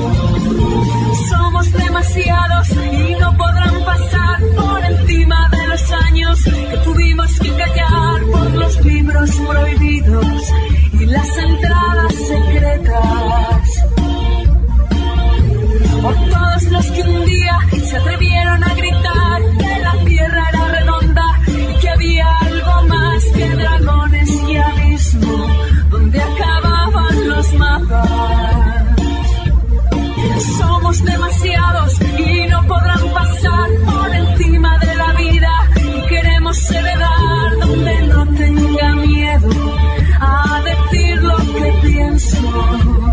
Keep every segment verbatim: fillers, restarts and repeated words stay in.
Somos demasiados y no podrán pasar por encima de los años que tuvimos que callar por los libros prohibidos y las entradas secretas. Por todos los que un día se atrevieron a gritar que la tierra era redonda y que había algo más que dragones y abismo donde acababan los mapas. Somos demasiados y no podrán pasar por encima de la vida y queremos heredar donde no tenga miedo a decir lo que pienso.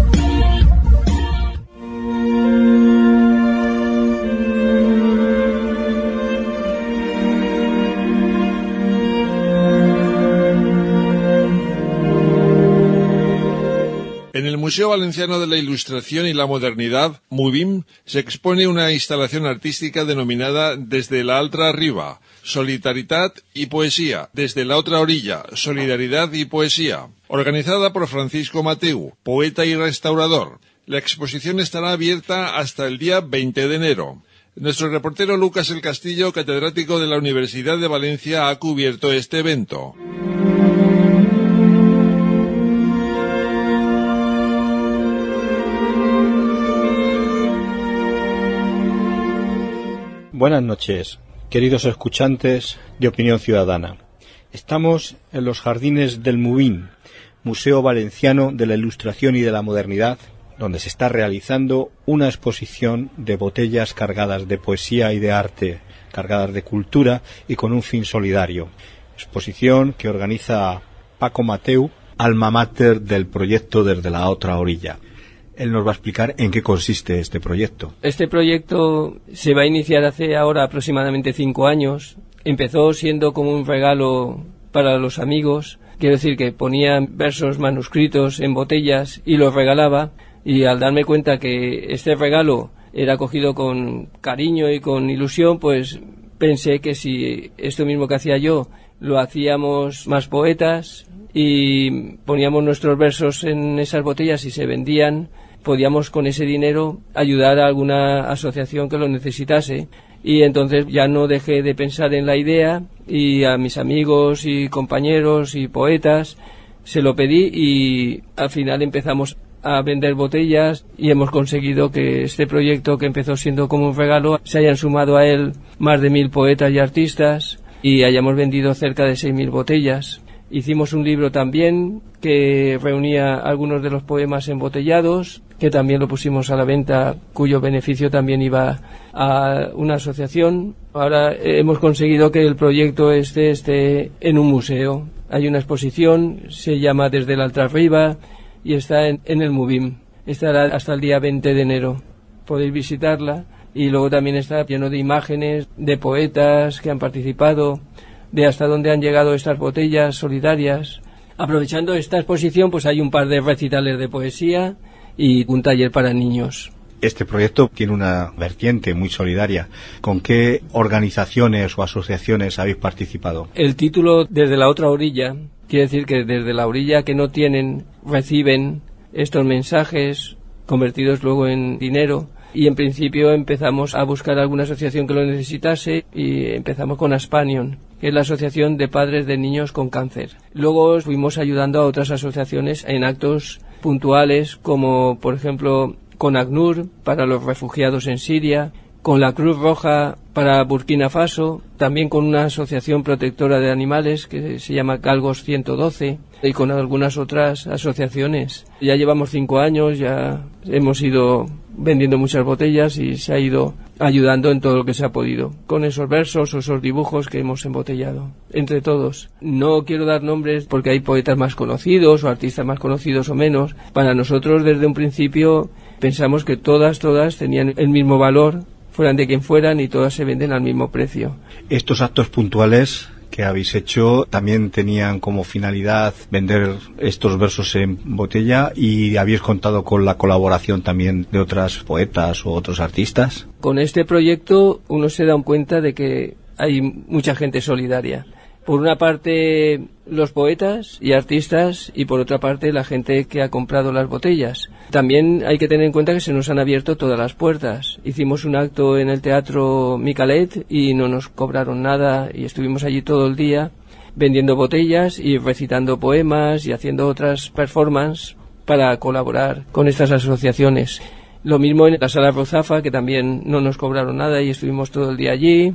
En el Museo Valenciano de la Ilustración y la Modernidad, MUVIM, se expone una instalación artística denominada Desde la Altra Riba, Solidaritat y Poesía, Desde la Otra Orilla, Solidaridad y Poesía, organizada por Francisco Mateu, poeta y restaurador. La exposición estará abierta hasta el día veinte de enero. Nuestro reportero Lucas El Castillo, catedrático de la Universidad de Valencia, ha cubierto este evento. Buenas noches, queridos escuchantes de Opinión Ciudadana. Estamos en los jardines del MUVIM, Museo Valenciano de la Ilustración y de la Modernidad, donde se está realizando una exposición de botellas cargadas de poesía y de arte, cargadas de cultura y con un fin solidario. Exposición que organiza Paco Mateu, alma mater del proyecto Desde la Otra Orilla. Él nos va a explicar en qué consiste este proyecto. Este proyecto se va a iniciar hace ahora aproximadamente cinco años. Empezó siendo como un regalo para los amigos. Quiero decir que ponía versos manuscritos en botellas y los regalaba. Y al darme cuenta que este regalo era cogido con cariño y con ilusión, pues pensé que si esto mismo que hacía yo lo hacíamos más poetas y poníamos nuestros versos en esas botellas y se vendían, podíamos con ese dinero ayudar a alguna asociación que lo necesitase. Y entonces ya no dejé de pensar en la idea y a mis amigos y compañeros y poetas se lo pedí y al final empezamos a vender botellas y hemos conseguido que este proyecto, que empezó siendo como un regalo, se hayan sumado a él más de mil poetas y artistas y hayamos vendido cerca de seis mil botellas. Hicimos un libro también que reunía algunos de los poemas embotellados, que también lo pusimos a la venta, cuyo beneficio también iba a una asociación. Ahora hemos conseguido que el proyecto este esté en un museo. Hay una exposición, se llama Desde la Altra Riba y está en, en el MUVIM. Estará hasta el día veinte de enero. Podéis visitarla y luego también está lleno de imágenes de poetas que han participado, de hasta dónde han llegado estas botellas solidarias. Aprovechando esta exposición, pues hay un par de recitales de poesía y un taller para niños. Este proyecto tiene una vertiente muy solidaria. ¿Con qué organizaciones o asociaciones habéis participado? El título Desde la Otra Orilla quiere decir que desde la orilla que no tienen, reciben estos mensajes convertidos luego en dinero. Y en principio empezamos a buscar alguna asociación que lo necesitase y empezamos con Aspanion, que es la Asociación de Padres de Niños con Cáncer. Luego fuimos ayudando a otras asociaciones en actos puntuales, como por ejemplo con ACNUR para los refugiados en Siria, con la Cruz Roja para Burkina Faso, también con una asociación protectora de animales que se llama Galgos ciento doce y con algunas otras asociaciones. Ya llevamos cinco años, ya hemos ido vendiendo muchas botellas y se ha ido ayudando en todo lo que se ha podido, con esos versos o esos dibujos que hemos embotellado, entre todos. No quiero dar nombres porque hay poetas más conocidos o artistas más conocidos o menos. Para nosotros desde un principio pensamos que todas, todas tenían el mismo valor, fueran de quien fueran, y todas se venden al mismo precio. Estos actos puntuales que habéis hecho también tenían como finalidad vender estos versos en botella, y habéis contado con la colaboración también de otras poetas o otros artistas. Con este proyecto uno se da cuenta de que hay mucha gente solidaria, Por una parte los poetas y artistas y por otra parte la gente que ha comprado las botellas. También hay que tener en cuenta que se nos han abierto todas las puertas. Hicimos un acto en el Teatro Micalet y no nos cobraron nada y estuvimos allí todo el día vendiendo botellas y recitando poemas y haciendo otras performances para colaborar con estas asociaciones. Lo mismo en la Sala Rozafa, que también no nos cobraron nada y estuvimos todo el día allí.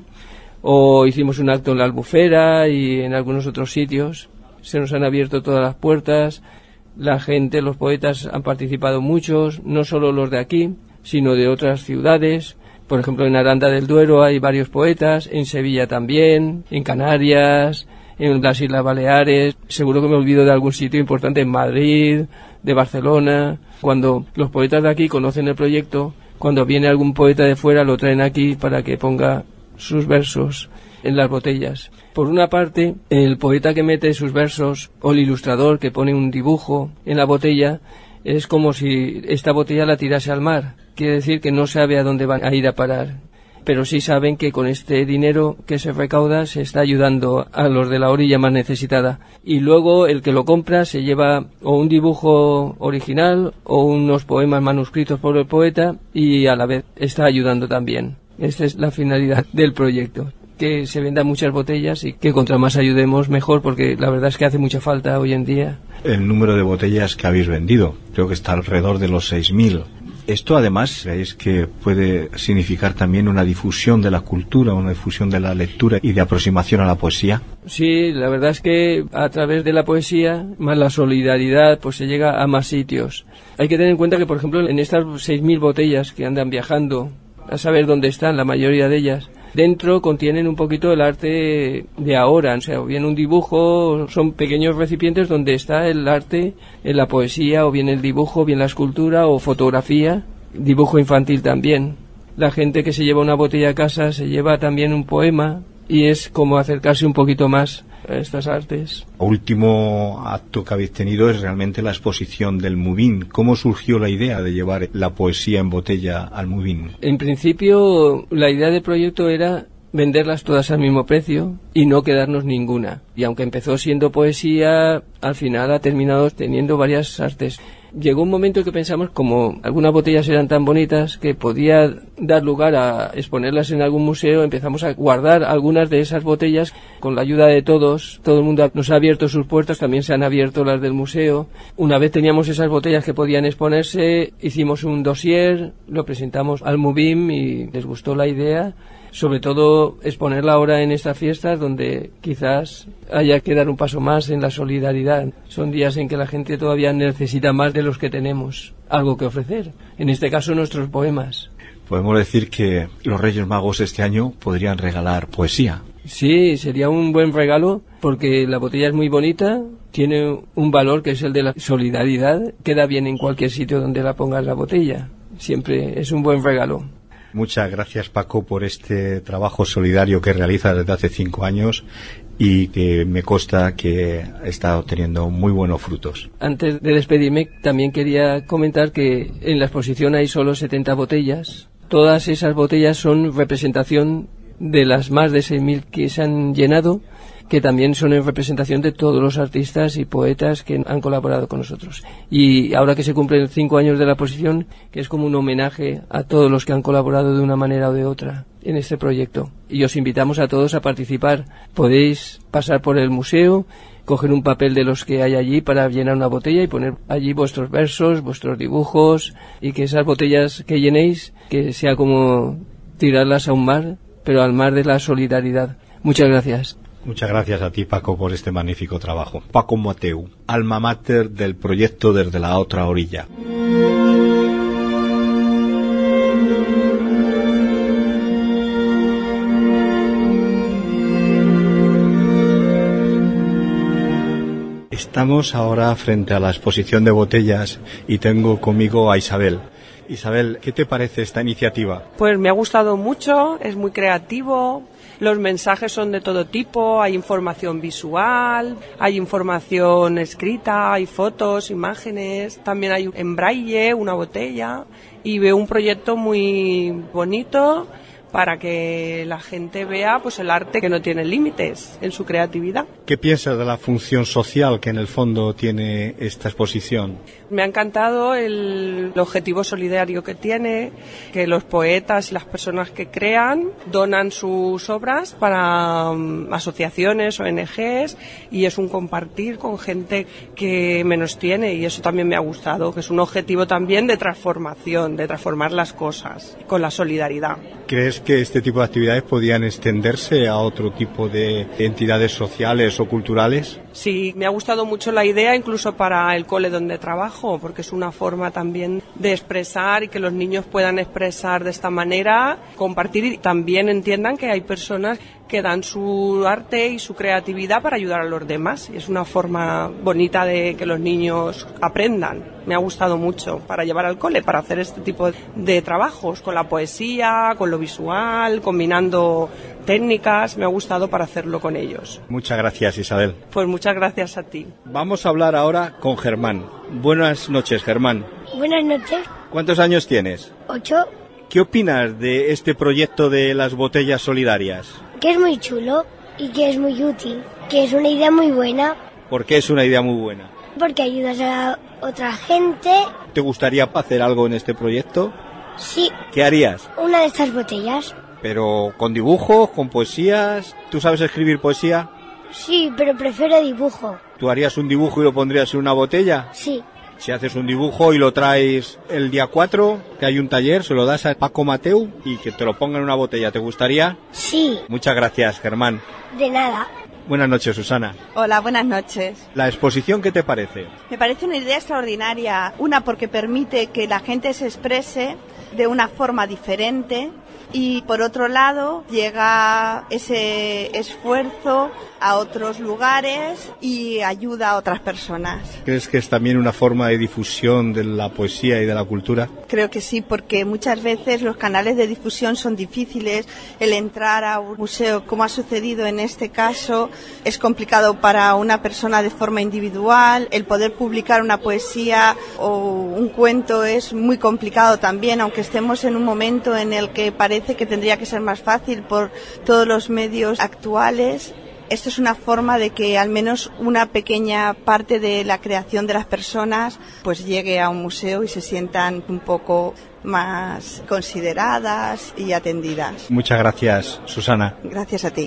O hicimos un acto en la Albufera y en algunos otros sitios. Se nos han abierto todas las puertas. La gente, los poetas han participado muchos, no solo los de aquí, sino de otras ciudades. Por ejemplo, en Aranda del Duero hay varios poetas, en Sevilla también, en Canarias, en las Islas Baleares. Seguro que me olvido de algún sitio importante, en Madrid, de Barcelona. Cuando los poetas de aquí conocen el proyecto, cuando viene algún poeta de fuera lo traen aquí para que ponga sus versos en las botellas. Por una parte, el poeta que mete sus versos o el ilustrador que pone un dibujo en la botella es como si esta botella la tirase al mar. Quiere decir que no sabe a dónde van a ir a parar, pero sí saben que con este dinero que se recauda se está ayudando a los de la orilla más necesitada. Y luego el que lo compra se lleva o un dibujo original o unos poemas manuscritos por el poeta y a la vez está ayudando también. Esta es la finalidad del proyecto, que se vendan muchas botellas y que contra más ayudemos mejor, porque la verdad es que hace mucha falta hoy en día. El número de botellas que habéis vendido, creo que está alrededor de los seis mil. Esto además, ¿creéis que puede significar también una difusión de la cultura, una difusión de la lectura y de aproximación a la poesía? Sí, la verdad es que a través de la poesía, más la solidaridad, pues se llega a más sitios. Hay que tener en cuenta que, por ejemplo, en estas seis mil botellas que andan viajando, a saber dónde están la mayoría de ellas, dentro contienen un poquito el arte de ahora, o sea, o bien un dibujo, son pequeños recipientes donde está el arte, en la poesía, o bien el dibujo, o bien la escultura o fotografía, dibujo infantil también. La gente que se lleva una botella a casa se lleva también un poema y es como acercarse un poquito más a estas artes. El último acto que habéis tenido es realmente la exposición del Mubin. ¿Cómo surgió la idea de llevar la poesía en botella al Mubin? En principio, la idea del proyecto era venderlas todas al mismo precio y no quedarnos ninguna. Y aunque empezó siendo poesía, al final ha terminado teniendo varias artes. Llegó un momento en que pensamos, como algunas botellas eran tan bonitas que podía dar lugar a exponerlas en algún museo, empezamos a guardar algunas de esas botellas con la ayuda de todos. Todo el mundo nos ha abierto sus puertas, también se han abierto las del museo. Una vez teníamos esas botellas que podían exponerse, hicimos un dossier, lo presentamos al Mubim y les gustó la idea. Sobre todo exponerla ahora en estas fiestas donde quizás haya que dar un paso más en la solidaridad. Son días en que la gente todavía necesita más de los que tenemos algo que ofrecer. En este caso, nuestros poemas. Podemos decir que los Reyes Magos este año podrían regalar poesía. Sí, sería un buen regalo porque la botella es muy bonita, tiene un valor que es el de la solidaridad, queda bien en cualquier sitio donde la pongas la botella. Siempre es un buen regalo. Muchas gracias, Paco, por este trabajo solidario que realiza desde hace cinco años y que me consta que está obteniendo muy buenos frutos. Antes de despedirme, también quería comentar que en la exposición hay solo setenta botellas. Todas esas botellas son representación de las más de seis mil que se han llenado, que también son en representación de todos los artistas y poetas que han colaborado con nosotros. Y ahora que se cumplen cinco años de la exposición, que es como un homenaje a todos los que han colaborado de una manera o de otra en este proyecto. Y os invitamos a todos a participar. Podéis pasar por el museo, coger un papel de los que hay allí para llenar una botella y poner allí vuestros versos, vuestros dibujos, y que esas botellas que llenéis, que sea como tirarlas a un mar, pero al mar de la solidaridad. Muchas gracias. Muchas gracias a ti, Paco, por este magnífico trabajo. Paco Mateu, alma mater del proyecto Desde la Otra Orilla. Estamos ahora frente a la exposición de botellas y tengo conmigo a Isabel. Isabel, ¿qué te parece esta iniciativa? Pues me ha gustado mucho, es muy creativo, los mensajes son de todo tipo, hay información visual, hay información escrita, hay fotos, imágenes, también hay en braille, una botella, y veo un proyecto muy bonito para que la gente vea pues el arte que no tiene límites en su creatividad. ¿Qué piensas de la función social que en el fondo tiene esta exposición? Me ha encantado el, el objetivo solidario que tiene, que los poetas y las personas que crean donan sus obras para um, asociaciones, O N Ges, y es un compartir con gente que menos tiene, y eso también me ha gustado, que es un objetivo también de transformación, de transformar las cosas con la solidaridad. ¿Crees que este tipo de actividades podían extenderse a otro tipo de entidades sociales o culturales? Sí, me ha gustado mucho la idea, incluso para el cole donde trabajo, porque es una forma también de expresar y que los niños puedan expresar de esta manera, compartir y también entiendan que hay personas que dan su arte y su creatividad para ayudar a los demás. Y es una forma bonita de que los niños aprendan. Me ha gustado mucho para llevar al cole, para hacer este tipo de trabajos, con la poesía, con lo visual, combinando técnicas. Me ha gustado para hacerlo con ellos. Muchas gracias, Isabel. Pues muchas gracias a ti. Vamos a hablar ahora con Germán. Buenas noches, Germán. Buenas noches. ¿Cuántos años tienes? Ocho. ¿Qué opinas de este proyecto de las botellas solidarias? Que es muy chulo y que es muy útil, que es una idea muy buena. ¿Por qué es una idea muy buena? Porque ayudas a otra gente. ¿Te gustaría hacer algo en este proyecto? Sí. ¿Qué harías? Una de estas botellas. ¿Pero con dibujos, con poesías? ¿Tú sabes escribir poesía? Sí, pero prefiero dibujo. ¿Tú harías un dibujo y lo pondrías en una botella? Sí. Si haces un dibujo y lo traes el día cuatro, que hay un taller, se lo das a Paco Mateu y que te lo ponga en una botella, ¿te gustaría? Sí. Muchas gracias, Germán. De nada. Buenas noches, Susana. Hola, buenas noches. ¿La exposición qué te parece? Me parece una idea extraordinaria. Una, porque permite que la gente se exprese de una forma diferente. Y por otro lado, llega ese esfuerzo a otros lugares y ayuda a otras personas. ¿Crees que es también una forma de difusión de la poesía y de la cultura? Creo que sí, porque muchas veces los canales de difusión son difíciles. El entrar a un museo, como ha sucedido en este caso, es complicado para una persona de forma individual. El poder publicar una poesía o un cuento es muy complicado también, aunque estemos en un momento en el que parece que tendría que ser más fácil por todos los medios actuales. Esto es una forma de que al menos una pequeña parte de la creación de las personas pues llegue a un museo y se sientan un poco más consideradas y atendidas. Muchas gracias, Susana. Gracias a ti.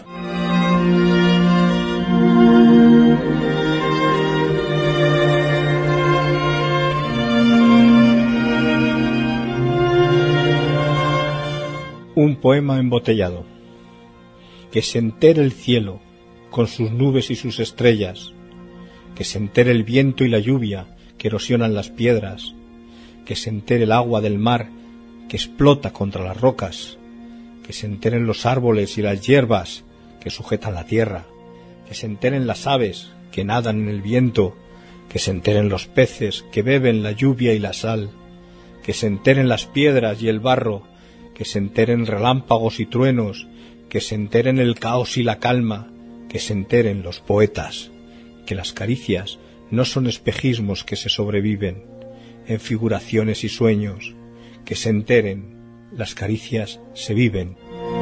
Un poema embotellado. Que se entere el cielo con sus nubes y sus estrellas, que se entere el viento y la lluvia que erosionan las piedras, que se entere el agua del mar que explota contra las rocas, que se enteren los árboles y las hierbas que sujetan la tierra, que se enteren las aves que nadan en el viento, que se enteren los peces que beben la lluvia y la sal, que se enteren las piedras y el barro, que se enteren relámpagos y truenos, que se enteren el caos y la calma, que se enteren los poetas, que las caricias no son espejismos que se sobreviven en figuraciones y sueños, que se enteren, las caricias se viven.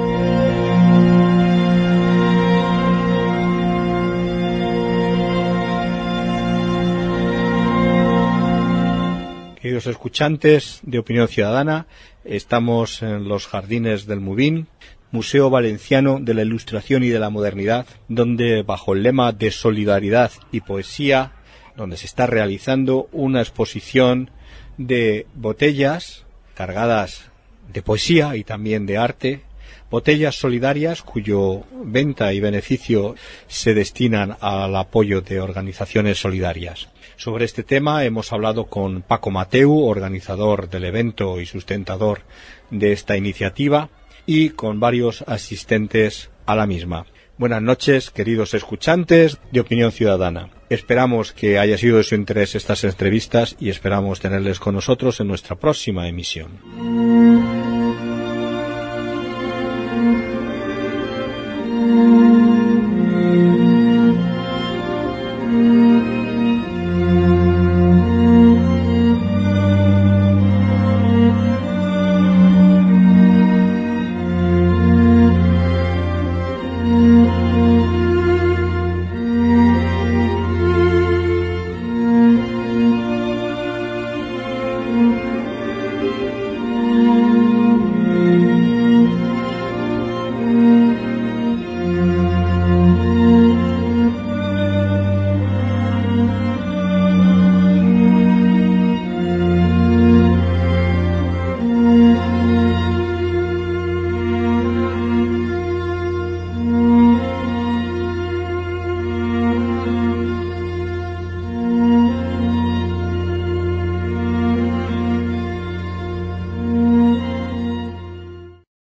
Queridos escuchantes de Opinión Ciudadana, estamos en los jardines del Mubin, Museo Valenciano de la Ilustración y de la Modernidad, donde bajo el lema de solidaridad y poesía, donde se está realizando una exposición de botellas cargadas de poesía y también de arte, botellas solidarias cuyo venta y beneficio se destinan al apoyo de organizaciones solidarias. Sobre este tema hemos hablado con Paco Mateu, organizador del evento y sustentador de esta iniciativa, y con varios asistentes a la misma. Buenas noches, queridos escuchantes de Opinión Ciudadana. Esperamos que haya sido de su interés estas entrevistas y esperamos tenerles con nosotros en nuestra próxima emisión.